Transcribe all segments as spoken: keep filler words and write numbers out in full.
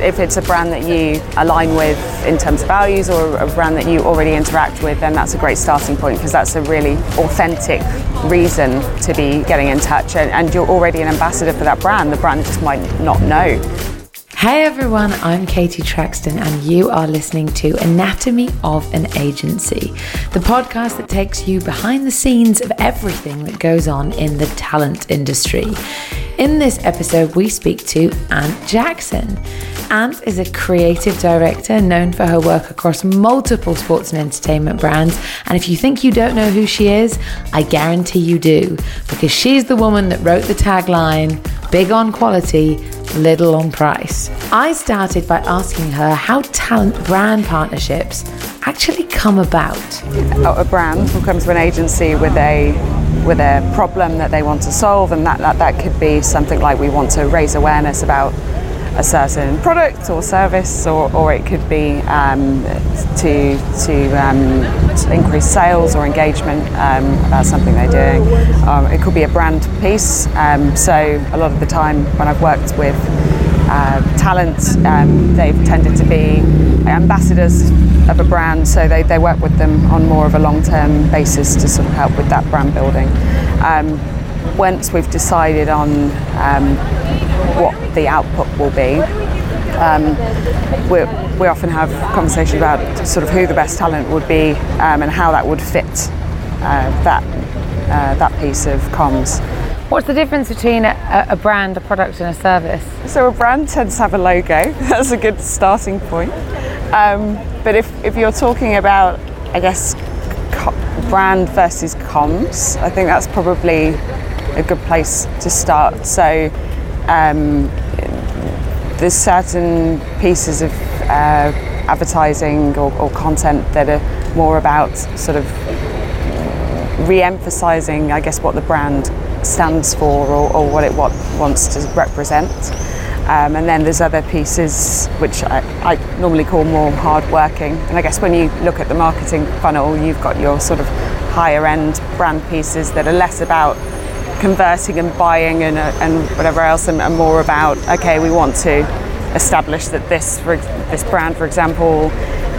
if it's a brand that you align with in terms of values, or a brand that you already interact with, then that's a great starting point, because that's a really authentic reason to be getting in touch, and, and you're already an ambassador for that brand. The brand just might not know. Hey everyone, I'm Katie Traxton and you are listening to Anatomy of an Agency, the podcast that takes you behind the scenes of everything that goes on in the talent industry. In this episode, we speak to Ant Jackson. Ant is a creative director known for her work across multiple sports and entertainment brands. And if you think you don't know who she is, I guarantee you do, because she's the woman that wrote the tagline, big on quality, little on price. I started by asking her how talent brand partnerships actually come about. A brand comes to an agency with a with a problem that they want to solve, and that, that, that could be something like, we want to raise awareness about a certain product or service, or, or it could be um, to, to, um, to increase sales or engagement um, about something they're doing. Um, it could be a brand piece. Um, so a lot of the time when I've worked with uh, talent, um, they've tended to be ambassadors of a brand, so they, they work with them on more of a long-term basis to sort of help with that brand building. Um, once we've decided on um, what the output will be, um, we we often have conversations about sort of who the best talent would be, um, and how that would fit uh, that uh, that piece of comms. What's the difference between a, a brand, a product and a service? So a brand tends to have a logo. That's a good starting point. Um, but if, if you're talking about, I guess, co- brand versus comms, I think that's probably a good place to start. So um, there's certain pieces of uh, advertising or, or content that are more about sort of re-emphasizing, I guess, what the brand stands for, or, or what it what wants to represent. Um, and then there's other pieces which I, I normally call more hard-working. And I guess when you look at the marketing funnel, you've got your sort of higher-end brand pieces that are less about converting and buying and, uh, and whatever else, and, and more about, okay, we want to establish that this for, this brand, for example,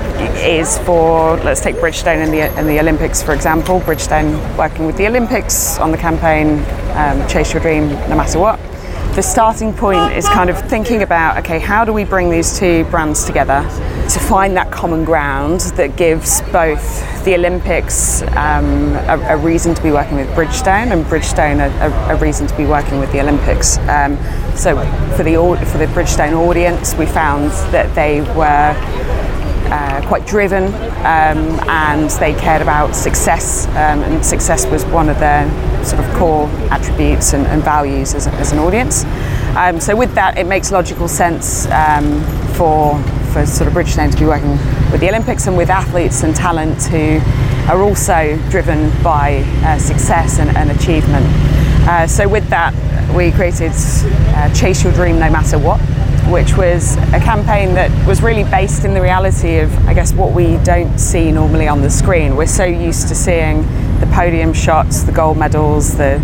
is for, let's take Bridgestone in the in the Olympics, for example. Bridgestone working with the Olympics on the campaign, um, Chase Your Dream No Matter What. The starting point is kind of thinking about, okay, how do we bring these two brands together to find that common ground that gives both the Olympics um, a, a reason to be working with Bridgestone, and Bridgestone a, a, a reason to be working with the Olympics. Um, so for the for the Bridgestone audience, we found that they were Uh, quite driven, um, and they cared about success, um, and success was one of their sort of core attributes and, and values as, as an audience. Um, so with that, it makes logical sense um, for for sort of Bridgestone to be working with the Olympics and with athletes and talent who are also driven by uh, success and, and achievement. Uh, so with that, we created uh, Chase Your Dream No Matter What, which was a campaign that was really based in the reality of, I guess, what we don't see normally on the screen. We're so used to seeing the podium shots, the gold medals, the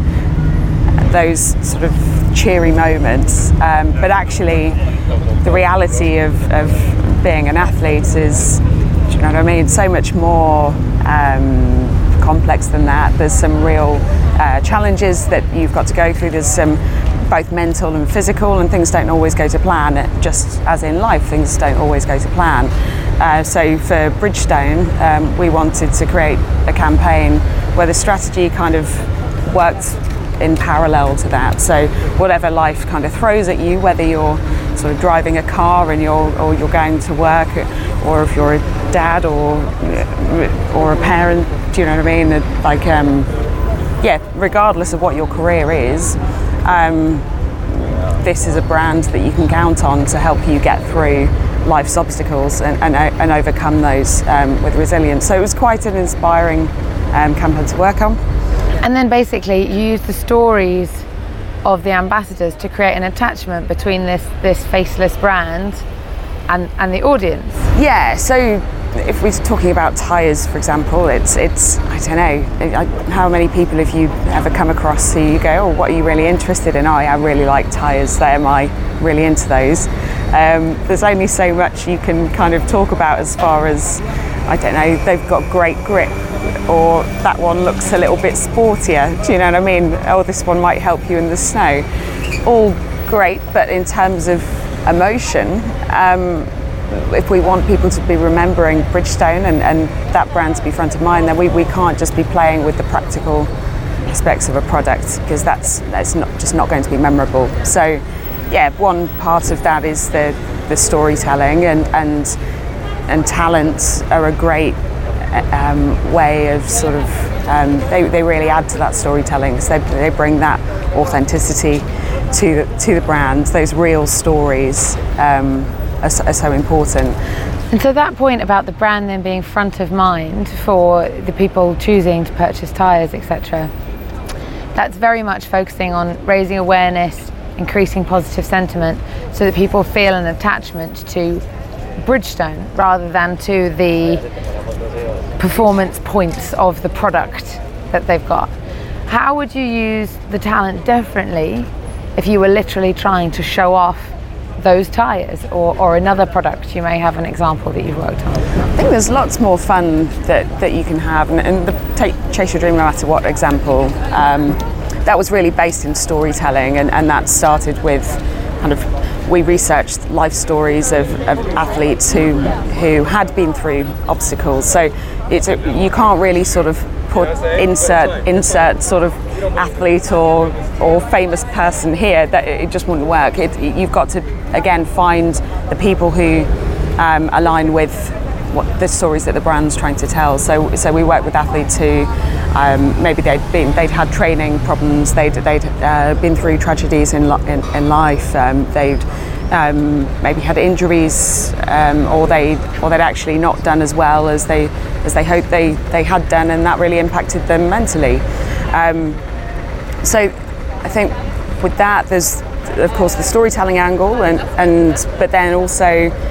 those sort of cheery moments, um, but actually the reality of, of being an athlete is, do you know what I mean, so much more um, complex than that. There's some real uh, challenges that you've got to go through. There's some both mental and physical, and things don't always go to plan. Just as in life, things don't always go to plan. Uh, so for Bridgestone, um, we wanted to create a campaign where the strategy kind of worked in parallel to that. So whatever life kind of throws at you, whether you're sort of driving a car and you're or you're going to work, or if you're a dad or or a parent, do you know what I mean? Like, um, yeah, regardless of what your career is, um, this is a brand that you can count on to help you get through life's obstacles and, and, and overcome those um, with resilience. So it was quite an inspiring um, campaign to work on. And then basically you use the stories of the ambassadors to create an attachment between this this faceless brand and, and the audience. Yeah, so if we're talking about tyres, for example, it's, it's I don't know, I, how many people have you ever come across who you go, oh, what are you really interested in? Oh, I really like tyres, am I really into those? Um, there's only so much you can kind of talk about as far as, I don't know, they've got great grip, or that one looks a little bit sportier, do you know what I mean? Oh, this one might help you in the snow. All great, but in terms of emotion, um, if we want people to be remembering Bridgestone and, and that brand to be front of mind, then we, we can't just be playing with the practical aspects of a product, because that's that's not just not going to be memorable. So yeah, one part of that is the, the storytelling, and, and and talents are a great um, way of sort of, um, they, they really add to that storytelling, because they, they bring that authenticity to the, to the brand. Those real stories um, are, are so important. And so that point about the brand then being front of mind for the people choosing to purchase tyres, et cetera, that's very much focusing on raising awareness, increasing positive sentiment, so that people feel an attachment to Bridgestone rather than to the performance points of the product that they've got. How would you use the talent differently if you were literally trying to show off those tyres, or, or another product? You may have an example that you've worked on. I think there's lots more fun that, that you can have, and, and the take, Chase Your Dream No Matter What example, um, that was really based in storytelling, and, and that started with kind of, we researched life stories of, of athletes who who had been through obstacles. So it's a, you can't really sort of put insert insert sort of athlete or or famous person here, that it just wouldn't work. It, you've got to again find the people who um, align with what the stories that the brand's trying to tell. So so we work with athletes who um, maybe they'd been they'd had training problems, they'd they'd uh, been through tragedies in in, in life, um, they'd um, maybe had injuries, um, or they or they'd actually not done as well as they as they hoped they they had done, and that really impacted them mentally. Um, so I think with that, there's of course the storytelling angle, and and but then also,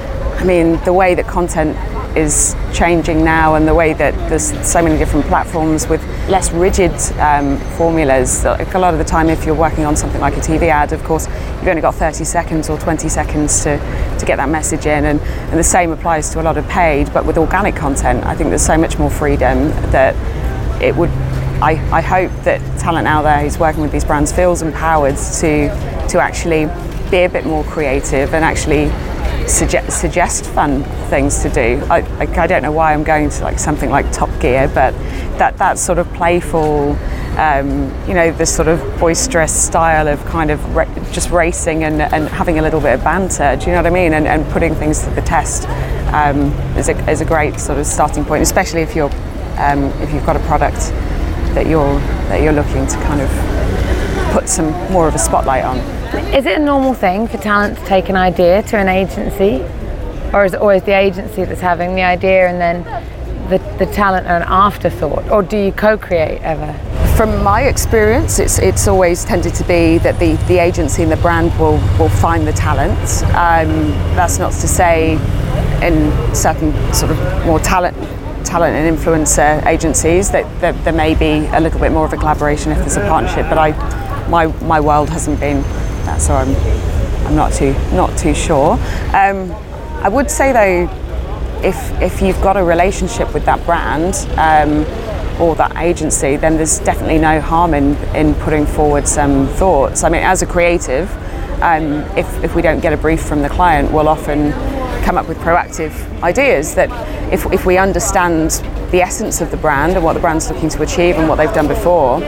I mean, the way that content is changing now, and the way that there's so many different platforms with less rigid um, formulas. Like a lot of the time, if you're working on something like a T V ad, of course, you've only got thirty seconds or twenty seconds to, to get that message in, and, and the same applies to a lot of paid. But with organic content, I think there's so much more freedom that it would, I, I hope that talent out there who's working with these brands feels empowered to, to actually be a bit more creative and actually Suggest, suggest fun things to do. I, I, I don't know why I'm going to like something like Top Gear, but that that sort of playful, um, you know, this sort of boisterous style of kind of ra- just racing and, and having a little bit of banter. Do you know what I mean? And, and putting things to the test um, is a is a great sort of starting point, especially if you're um, if you've got a product that you're that you're looking to kind of put some more of a spotlight on. Is it a normal thing for talent to take an idea to an agency, or is it always the agency that's having the idea and then the, the talent are an afterthought, or do you co-create ever? From my experience, it's it's always tended to be that the, the agency and the brand will, will find the talent. Um, that's not to say in certain sort of more talent talent and influencer agencies that, that there may be a little bit more of a collaboration if there's a partnership, but I my my world hasn't been that, so I'm I'm not too not too sure. Um, I would say though, if if you've got a relationship with that brand um, or that agency, then there's definitely no harm in, in putting forward some thoughts. I mean, as a creative, um, if if we don't get a brief from the client, we'll often come up with proactive ideas that if if we understand the essence of the brand and what the brand's looking to achieve and what they've done before,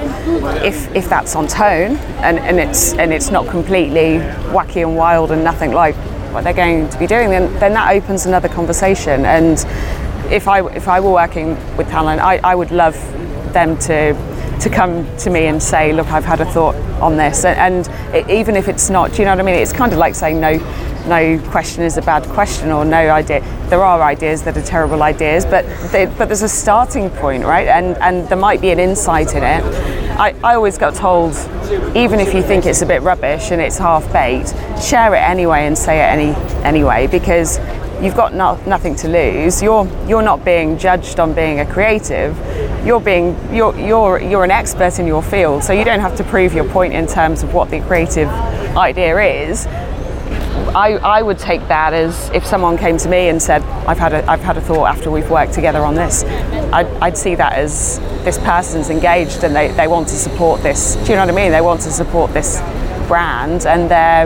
if if that's on tone and, and it's and it's not completely wacky and wild and nothing like what they're going to be doing, then then that opens another conversation. And if I if I were working with talent, I, I would love them to to come to me and say, look, I've had a thought on this, and, and it, even if it's not, do you know what I mean? It's kind of like saying no no question is a bad question, or no idea. There are ideas that are terrible ideas, but they, but there's a starting point, right? And and there might be an insight in it. I, I always got told, even if you think it's a bit rubbish and it's half baked, share it anyway and say it any anyway, because you've got no, nothing to lose. You're you're not being judged on being a creative. You're being you're you're you're an expert in your field, so you don't have to prove your point in terms of what the creative idea is. I, I would take that as if someone came to me and said, I've had a I've had a thought after we've worked together on this. I'd, I'd see that as this person's engaged and they, they want to support this. Do you know what I mean? They want to support this brand and they're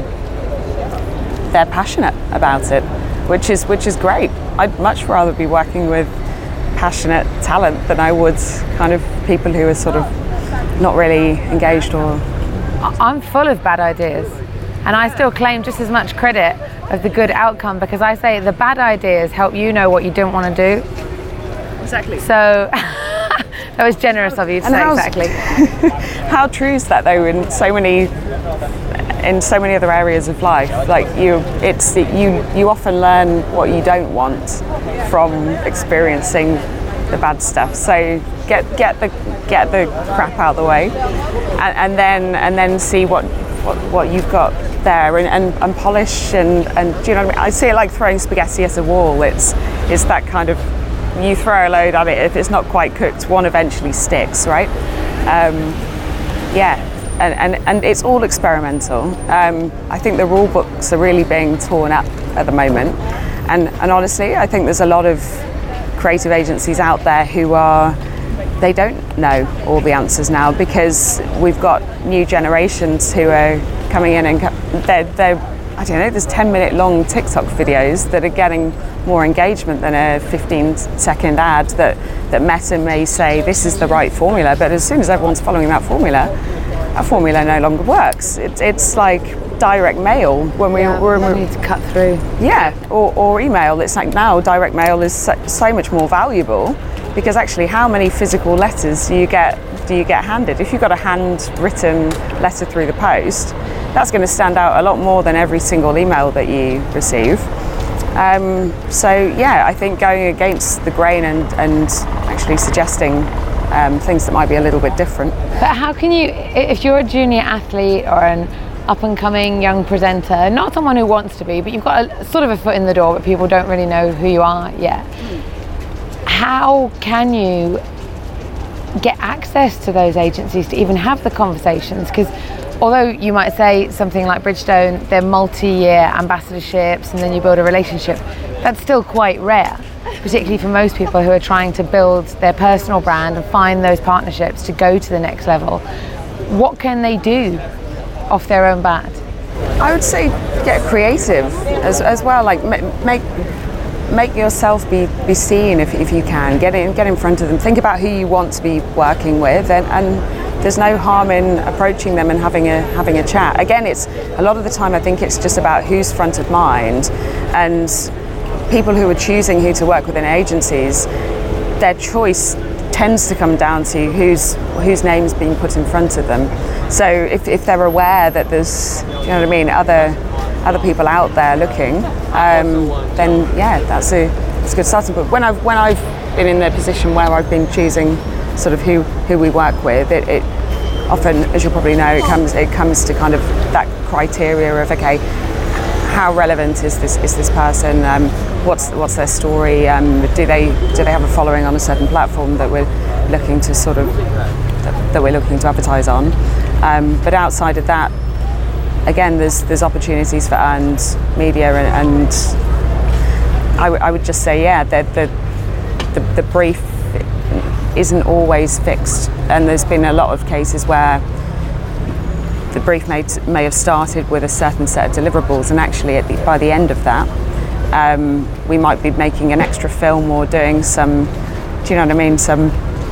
they're passionate about it, which is which is great. I'd much rather be working with passionate talent than I would kind of people who are sort of not really engaged. Or I'm full of bad ideas, and I still claim just as much credit of the good outcome, because I say the bad ideas help you know what you don't want to do. Exactly. So that was generous of you to and say exactly. How true is that though in so many in so many other areas of life? Like you, it's you you often learn what you don't want from experiencing the bad stuff. So get get the get the crap out of the way, and, and then and then see what what, what you've got there, and, and, and polish and, and do you know what I mean? I see it like throwing spaghetti at a wall. It's it's that kind of, you throw a load at it, if it's not quite cooked, one eventually sticks, right? Um, yeah, and, and, and it's all experimental. Um, I think the rule books are really being torn up at the moment, and, and honestly, I think there's a lot of creative agencies out there who are, they don't know all the answers now, because we've got new generations who are coming in and they're, they're I don't know, there's ten minute long TikTok videos that are getting more engagement than a fifteen second ad that, that Meta may say this is the right formula, but as soon as everyone's following that formula, that formula no longer works. It, it's like direct mail when we yeah, were we need to cut through. Yeah, or, or email. It's like now direct mail is so, so much more valuable, because actually how many physical letters do you get do you get handed? If you've got a handwritten letter through the post, that's going to stand out a lot more than every single email that you receive. Um, so yeah, I think going against the grain and, and actually suggesting um, things that might be a little bit different. But how can you, if you're a junior athlete or an up and coming young presenter, not someone who wants to be, but you've got a, sort of a foot in the door, but people don't really know who you are yet, how can you get access to those agencies to even have the conversations? Because although you might say something like Bridgestone, they're multi-year ambassadorships and then you build a relationship, that's still quite rare, particularly for most people who are trying to build their personal brand and find those partnerships to go to the next level. What can they do off their own bat? I would say get creative as, as well, like make make yourself be, be seen if, if you can. Get in, get in front of them. Think about who you want to be working with, and, and there's no harm in approaching them and having a having a chat. Again, it's a lot of the time I think it's just about who's front of mind, and people who are choosing who to work with in agencies, their choice tends to come down to whose whose name's being put in front of them. So if, if they're aware that there's, you know what I mean, other other people out there looking, um, then yeah, that's a that's a good starting point. When I've when I've been in the position where I've been choosing sort of who, who we work with, it, it often, as you'll probably know, it comes it comes to kind of that criteria of, okay, how relevant is this is this person? Um, what's what's their story? Um, do they do they have a following on a certain platform that we're looking to sort of that, that we're looking to advertise on? Um, but outside of that, again, there's there's opportunities for earned media, and, and I, w- I would just say, yeah, the the, the the brief isn't always fixed, and there's been a lot of cases where the brief may, t- may have started with a certain set of deliverables, and actually at the, by the end of that, um, we might be making an extra film or doing some, do you know what I mean, some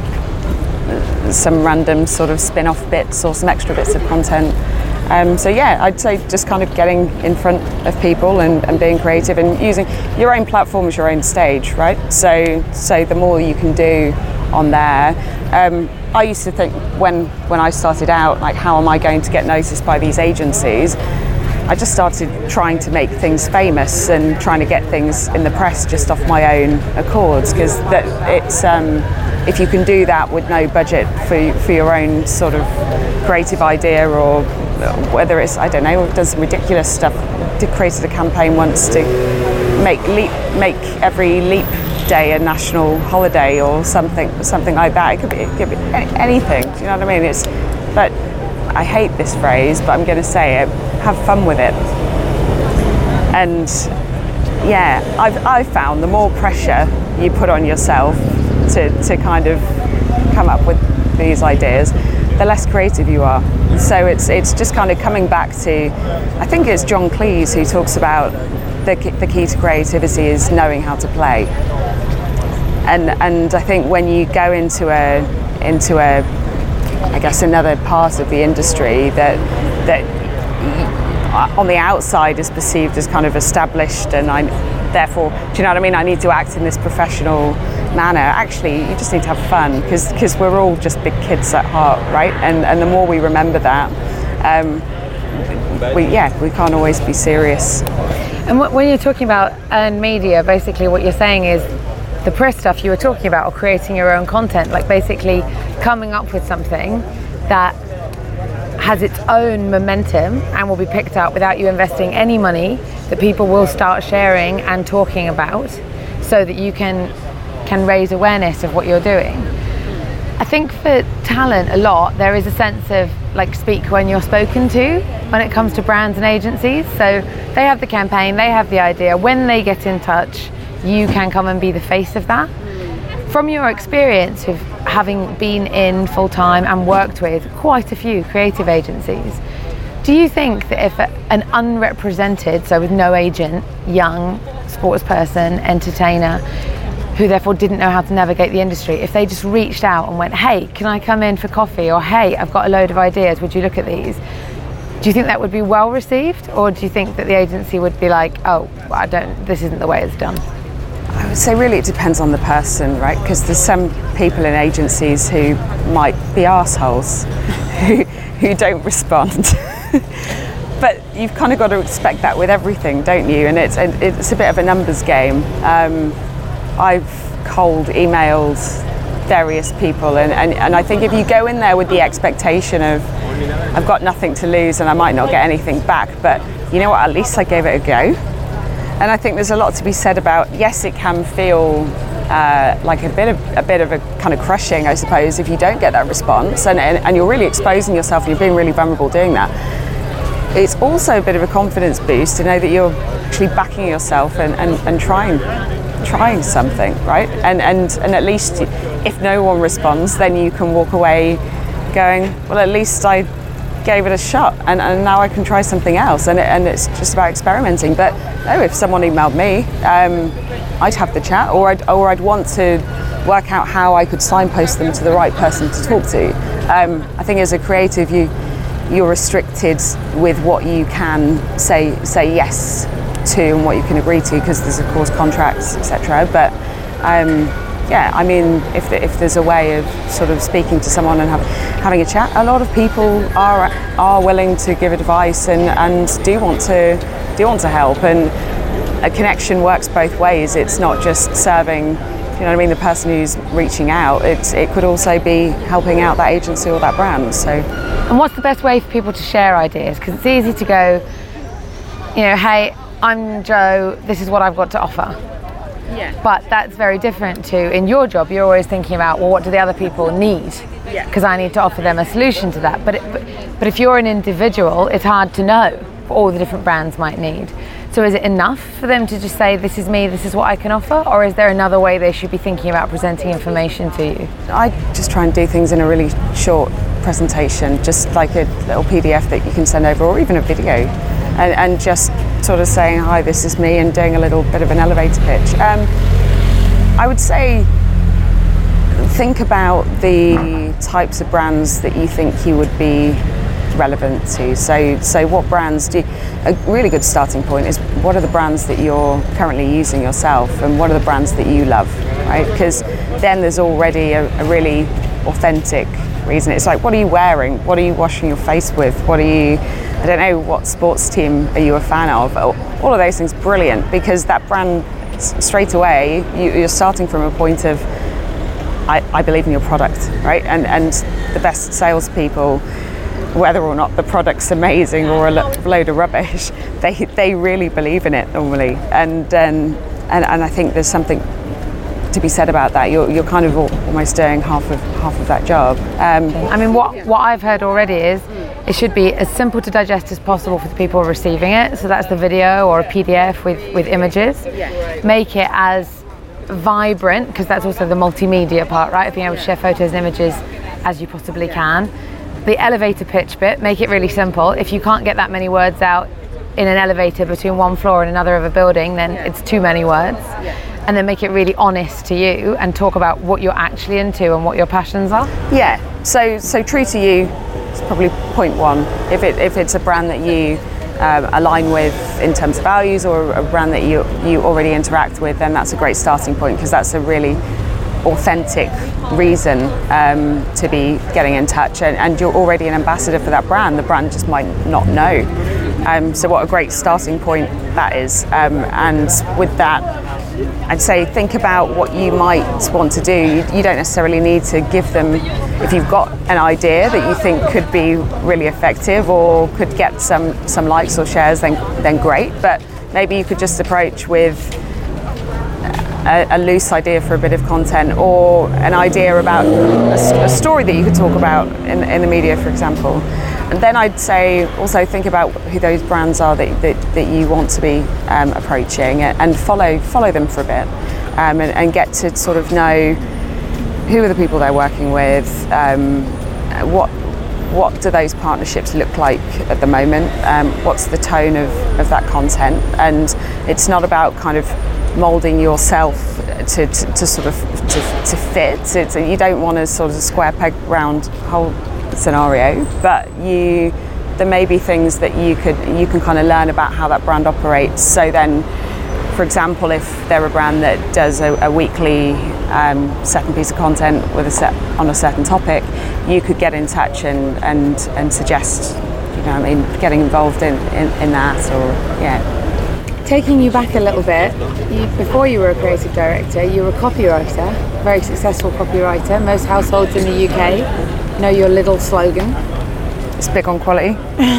some random sort of spin-off bits or some extra bits of content. Um, so yeah, I'd say just kind of getting in front of people and, and being creative and using your own platform as your own stage, right? So so the more you can do on there. Um, I used to think when when I started out, like, how am I going to get noticed by these agencies? I just started trying to make things famous and trying to get things in the press just off my own accords, because that it's um, if you can do that with no budget for for your own sort of creative idea, or whether it's, I don't know, done some ridiculous stuff. Did created a campaign once to make leap, make every leap day a national holiday or something, something like that. It could be, it could be anything. Do you know what I mean? It's, but I hate this phrase, but I'm going to say it. Have fun with it. And yeah, I've I've found the more pressure you put on yourself to to kind of come up with these ideas, the less creative you are. So it's it's just kind of coming back to, I think it's John Cleese who talks about the the key to creativity is knowing how to play. And and I think when you go into a into a I guess another part of the industry that that on the outside is perceived as kind of established, and I therefore, do you know what I mean? I need to act in this professional manner. Actually, you just need to have fun, because because we're all just big kids at heart, right? And and the more we remember that, um, we yeah, we can't always be serious. And when you're talking about earned media, basically what you're saying is the press stuff you were talking about, or creating your own content, like basically coming up with something that has its own momentum and will be picked up without you investing any money, that people will start sharing and talking about, so that you can can raise awareness of what you're doing. I think for talent a lot, there is a sense of like speak when you're spoken to when it comes to brands and agencies. So they have the campaign, they have the idea. When they get in touch, you can come and be the face of that. From your experience of having been in full time and worked with quite a few creative agencies, do you think that if an unrepresented, so with no agent, young sports person, entertainer, who therefore didn't know how to navigate the industry, if they just reached out and went, hey, can I come in for coffee? Or hey, I've got a load of ideas, would you look at these? Do you think that would be well received? Or do you think that the agency would be like, oh, I don't, this isn't the way it's done? I would say really it depends on the person, right? Because there's some people in agencies who might be arseholes who, who don't respond. But you've kind of got to expect that with everything, don't you? And it's it's a bit of a numbers game. Um, I've cold emailed various people, and, and, and I think if you go in there with the expectation of I've got nothing to lose and I might not get anything back, but you know what, at least I gave it a go. And I think there's a lot to be said about, yes, it can feel uh, like a bit of a bit of a kind of crushing, I suppose, if you don't get that response, and, and, and you're really exposing yourself and you're being really vulnerable doing that. It's also a bit of a confidence boost to know that you're actually backing yourself and, and, and trying trying something, right? And, and and at least if no one responds, then you can walk away going, well, at least I gave it a shot, and, and now I can try something else, and it, and it's just about experimenting. But no, if someone emailed me, um, I'd have the chat, or I'd or I'd want to work out how I could signpost them to the right person to talk to. Um, I think as a creative, you you're restricted with what you can say say yes to and what you can agree to, because there's of course contracts, et cetera. But um, yeah, I mean, if the, if there's a way of sort of speaking to someone and have, having a chat, a lot of people are are willing to give advice and, and do want to do want to help. And a connection works both ways. It's not just serving, you know what I mean, the person who's reaching out. It's it could also be helping out that agency or that brand. So, and what's the best way for people to share ideas? Because it's easy to go, you know, hey, I'm Joe, this is what I've got to offer. Yeah. But that's very different to, in your job, you're always thinking about, well, what do the other people need? Yeah. Because I need to offer them a solution to that. But, it, but but if you're an individual, it's hard to know what all the different brands might need. So is it enough for them to just say, this is me, this is what I can offer? Or is there another way they should be thinking about presenting information to you? I just try and do things in a really short presentation, just like a little P D F that you can send over, or even a video, and, and just sort of saying, hi, this is me, and doing a little bit of an elevator pitch. Um, I would say think about the types of brands that you think you would be relevant to. So, so what brands do you, a really good starting point is, what are the brands that you're currently using yourself, and what are the brands that you love, right? Because then there's already a, a really authentic reason. It's like, what are you wearing? What are you washing your face with? What are you, I don't know, what sports team are you a fan of? All of those things, brilliant, because that brand, straight away, you, you're starting from a point of, I, I believe in your product, right? And and the best salespeople whether or not the product's amazing or a lo- load of rubbish. They they really believe in it normally, and um, and and I think there's something to be said about that. You're you're kind of almost doing half of half of that job. Um, I mean, what what I've heard already is it should be as simple to digest as possible for the people receiving it. So that's the video or a P D F with with images. Make it as vibrant, because that's also the multimedia part, right? Being able to share photos and images as you possibly can. The elevator pitch bit, make it really simple. If you can't get that many words out in an elevator between one floor and another of a building, then it's too many words. And then make it really honest to you and talk about what you're actually into and what your passions are. Yeah, so so true to you is probably point one. If it if it's a brand that you um, align with in terms of values, or a brand that you you already interact with, then that's a great starting point, because that's a really authentic reason um, to be getting in touch, and, and you're already an ambassador for that brand. The brand just might not know. Um, so what a great starting point that is. Um, and with that, I'd say think about what you might want to do. You, you don't necessarily need to give them, if you've got an idea that you think could be really effective or could get some, some likes or shares, then then great. But maybe you could just approach with A, a loose idea for a bit of content, or an idea about a, a story that you could talk about in, in the media, for example. And then I'd say also think about who those brands are that, that, that you want to be um, approaching, and follow follow them for a bit, um, and, and get to sort of know who are the people they're working with, um, what what do those partnerships look like at the moment, um, what's the tone of, of that content. And it's not about kind of moulding yourself to, to, to sort of to, to fit. It's, you don't want a sort of square peg round hole scenario, but you there may be things that you could you can kind of learn about how that brand operates. So then, for example, if they're a brand that does a, a weekly um, certain piece of content with a set on a certain topic, you could get in touch and and, and suggest, you know, I mean, getting involved in, in, in that, or yeah. Taking you back a little bit, you, before you were a creative director, you were a copywriter, very successful copywriter. Most households in the U K know your little slogan. It's big on quality.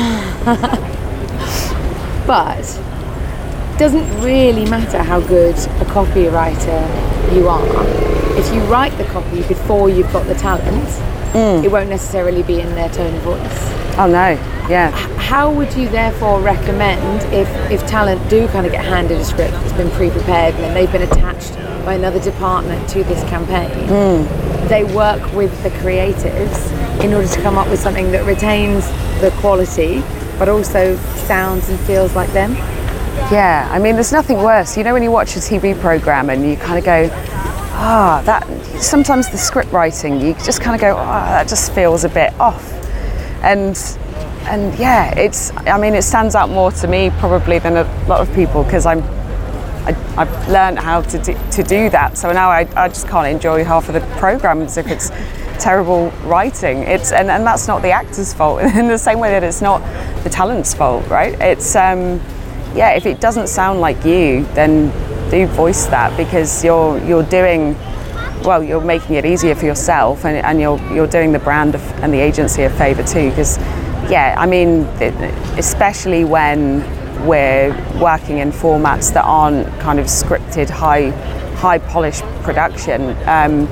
But it doesn't really matter how good a copywriter you are. If you write the copy before you've got the talent, mm. it won't necessarily be in their tone of voice. Oh no, yeah. How would you therefore recommend, if, if talent do kind of get handed a script that's been pre-prepared and then they've been attached by another department to this campaign, mm. they work with the creatives in order to come up with something that retains the quality but also sounds and feels like them? Yeah, I mean, there's nothing worse. You know, when you watch a T V programme and you kind of go, ah, oh, that, sometimes the script writing, you just kind of go, oh, that just feels a bit off. And and yeah, it's, I mean, it stands out more to me probably than a lot of people, because I'm I, I've learned how to do, to do that. So now I, I just can't enjoy half of the programme as if it's terrible writing. It's and, and that's not the actor's fault, in the same way that it's not the talent's fault, right? It's um yeah, if it doesn't sound like you, then do voice that, because you're you're doing well, you're making it easier for yourself, and, and you're you're doing the brand of, and the agency a favour too. Because yeah, I mean, it, especially when we're working in formats that aren't kind of scripted, high high polished production. Um,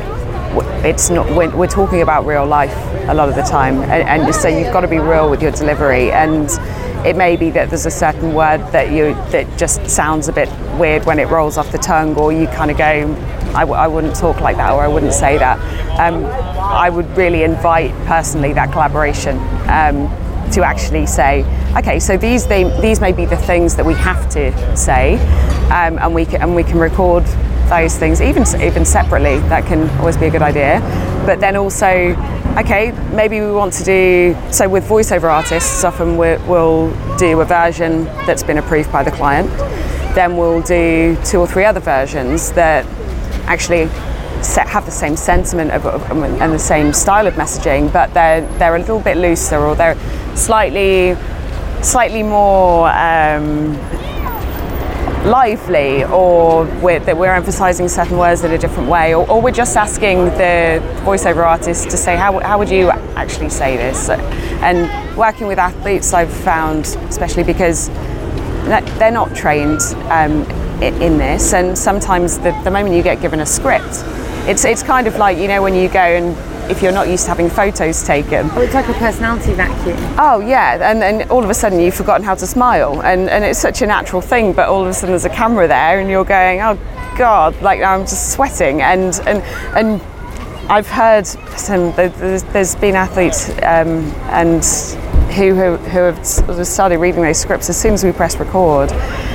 it's not. We're, we're talking about real life a lot of the time, and, and so you've got to be real with your delivery. And it may be that there's a certain word that you that just sounds a bit weird when it rolls off the tongue, or you kind of go, I, w- I wouldn't talk like that, or I wouldn't say that. Um, I would really invite personally that collaboration um, to actually say, okay, so these they, these may be the things that we have to say, um, and we can, and we can record those things even even separately. That can always be a good idea. But then also, okay, maybe we want to do, so with voiceover artists, often we're, we'll do a version that's been approved by the client. Then we'll do two or three other versions that actually set, have the same sentiment of, of, and the same style of messaging, but they're they're a little bit looser, or they're slightly slightly more um, lively, or we're, that we're emphasizing certain words in a different way, or, or we're just asking the voiceover artist to say, how, how would you actually say this? And working with athletes, I've found, especially because they're not trained um, in this, and sometimes the, the moment you get given a script, it's it's kind of like, you know, when you go and if you're not used to having photos taken. Oh, it's like a personality vacuum. Oh yeah, and then all of a sudden you've forgotten how to smile, and, and it's such a natural thing, but all of a sudden there's a camera there and you're going, oh God, like I'm just sweating. And and and I've heard some, there's, there's been athletes um, and who, who, who have started reading those scripts as soon as we press record.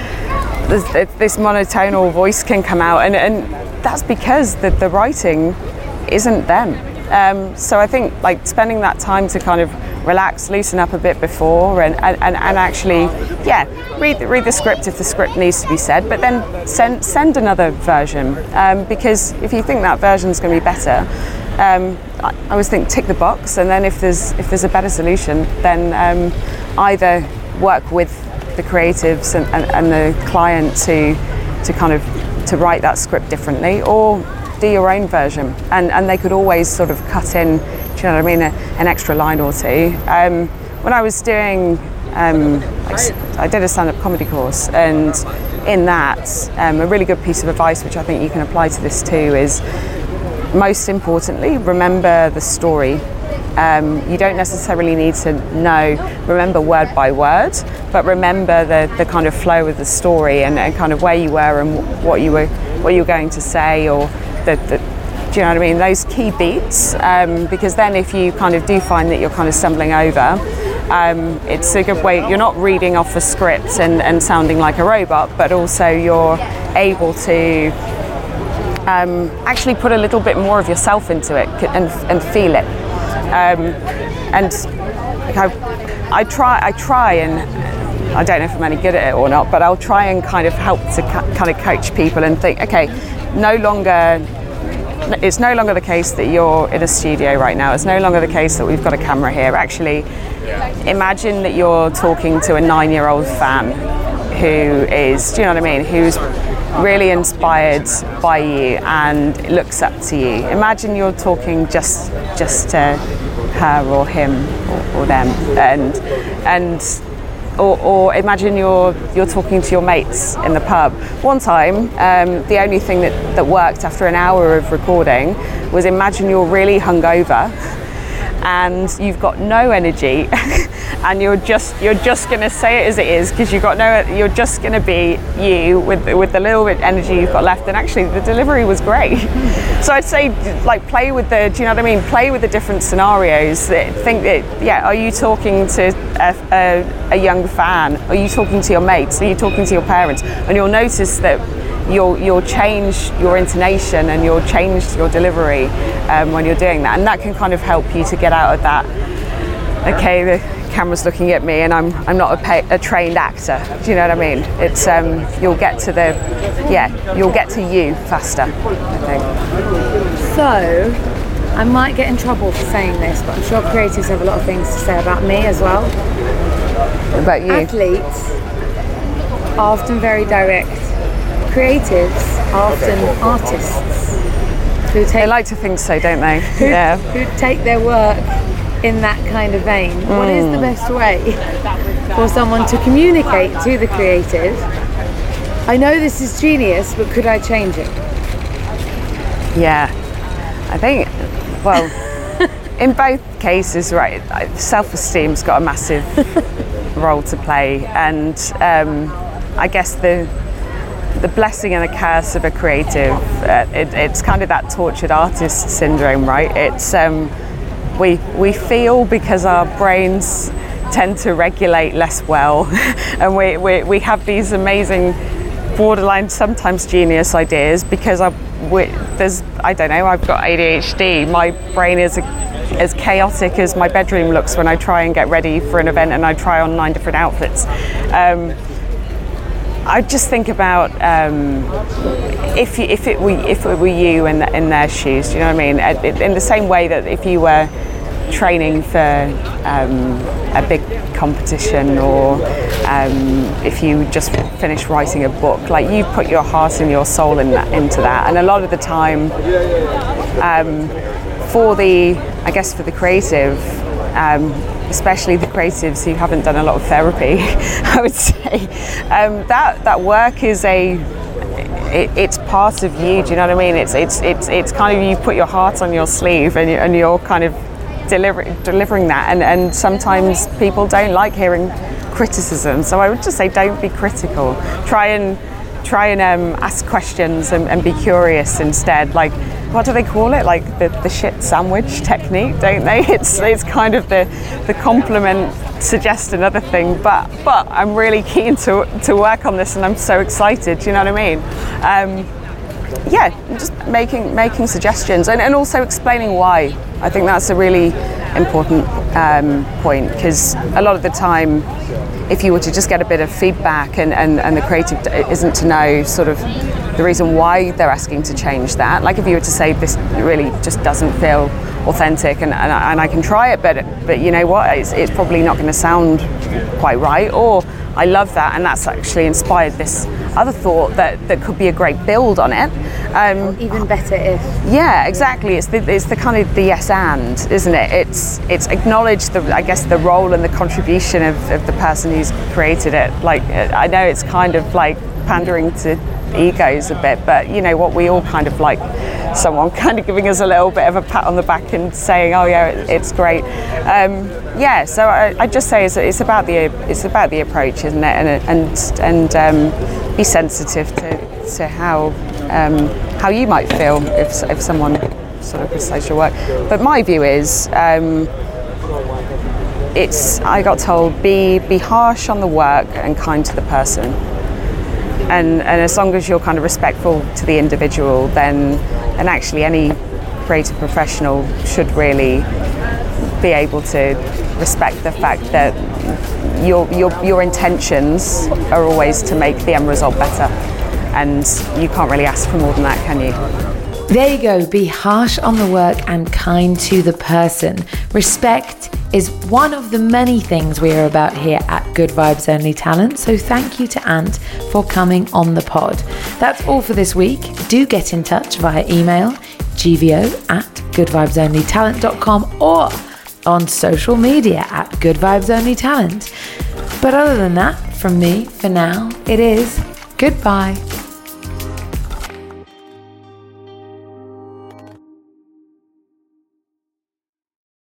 This, this monotonal voice can come out, and, and that's because the, the writing isn't them. Um, so I think like spending that time to kind of relax, loosen up a bit before, and, and, and actually, yeah, read, read the script if the script needs to be said, but then send, send another version, um, because if you think that version's going to be better, um, I, I always think tick the box, and then if there's, if there's a better solution, then um, either work with the creatives and, and, and the client to, to kind of to write that script differently, or do your own version, and, and they could always sort of cut in, do you know what I mean, a, an extra line or two. Um, when I was doing, um, like, I did a stand-up comedy course, and in that, um, a really good piece of advice, which I think you can apply to this too, is most importantly, remember the story. Um, you don't necessarily need to know, remember word by word, but remember the, the kind of flow of the story, and, and kind of where you were and what you were, what you were going to say, or the, the, do you know what I mean? Those key beats, um, because then if you kind of do find that you're kind of stumbling over, um, it's a good way. You're not reading off a script and, and sounding like a robot, but also you're able to um, actually put a little bit more of yourself into it and, and feel it. Um, and like I, I try, I try and I don't know if I'm any good at it or not, but I'll try and kind of help to ca- kind of coach people and think, okay, no longer, it's no longer the case that you're in a studio right now. It's no longer the case that we've got a camera here. Actually, imagine that you're talking to a nine-year-old fan who is, do you know what I mean, who's really inspired by you and looks up to you. Imagine you're talking just just to her or him or, or them, and and or, or imagine you're you're talking to your mates in the pub. One time, um, the only thing that, that worked after an hour of recording was imagine you're really hungover and you've got no energy and you're just you're just going to say it as it is, because you've got no you're just going to be you with with the little bit energy you've got left. And actually the delivery was great. So I'd say, like, play with the, do you know what I mean, play with the different scenarios. Think that, yeah, are you talking to a, a, a young fan, are you talking to your mates, are you talking to your parents? And you'll notice that You'll, you'll change your intonation and you'll change your delivery um, when you're doing that, and that can kind of help you to get out of that, okay, the camera's looking at me and I'm I'm not a, pay, a trained actor, do you know what I mean? It's um, you'll get to the, yeah, you'll get to you faster, I think. So, I might get in trouble for saying this, but I'm sure creatives have a lot of things to say about me as well. What about you? Athletes are often very direct. Creatives are often artists who take, they like to think so, don't they? who, yeah. who take their work in that kind of vein. Mm. What is the best way for someone to communicate to the creative, I know this is genius, but could I change it? Yeah, I think, well, in both cases, right, self-esteem's got a massive role to play, and um, I guess the the blessing and the curse of a creative, uh, it, it's kind of that tortured artist syndrome, right? It's um, we we feel because our brains tend to regulate less well, and we, we we have these amazing, borderline, sometimes genius ideas because I we, there's I don't know I've got A D H D. My brain is a, as chaotic as my bedroom looks when I try and get ready for an event and I try on nine different outfits. Um, I just think about um, if you, if it were if it were you in, in their shoes. Do you know what I mean? In the same way that if you were training for um, a big competition, or um, if you just finish writing a book, like you put your heart and your soul in that, into that. And a lot of the time, um, for the, I guess for the creative, um, especially the creatives who haven't done a lot of therapy, I would say, um, that that work is a, it, it's part of you. Do you know what I mean? It's it's it's it's kind of, you put your heart on your sleeve, and, you, and you're kind of deliver, delivering that. And, and sometimes people don't like hearing criticism, so I would just say don't be critical. Try and try and um, ask questions and, and be curious instead. Like, what do they call it? Like the, the shit sandwich technique, don't they? It's it's kind of the the compliment suggest another thing, but but I'm really keen to to work on this, and I'm so excited. Do you know what I mean? Um, yeah, just making making suggestions, and, and also explaining why. I think that's a really important um, point, because a lot of the time, if you were to just get a bit of feedback, and, and, and the creative isn't to know sort of the reason why they're asking to change that. Like if you were to say, this really just doesn't feel authentic, and, and, I, and I can try it, but but you know what, it's, it's probably not going to sound quite right, or I love that, and that's actually inspired this other thought that, that could be a great build on it. Um, Even better if. Yeah, exactly. It's the it's the kind of the yes and, isn't it? It's it's acknowledge the, I guess, the role and the contribution of, of the person who's created it. Like, I know it's kind of like pandering to egos a bit, but you know what, we all kind of like someone kind of giving us a little bit of a pat on the back and saying, oh yeah, it, it's great. Um, yeah, so I, I just say it's, it's about the it's about the approach, isn't it? And and and um, be sensitive to to how um, how you might feel if if someone sort of criticizes your work. But my view is, um, it's I got told be be harsh on the work and kind to the person. And, and as long as you're kind of respectful to the individual, then and actually any creative professional should really be able to respect the fact that your your your intentions are always to make the end result better, and you can't really ask for more than that, can you? There you go. Be harsh on the work and kind to the person. Respect is one of the many things we are about here at Good Vibes Only Talent. So thank you to Ant for coming on the pod. That's all for this week. Do get in touch via email, g v o at good vibes only talent dot com, or on social media at Good Vibes Only Talent. But other than that, from me, for now, it is goodbye.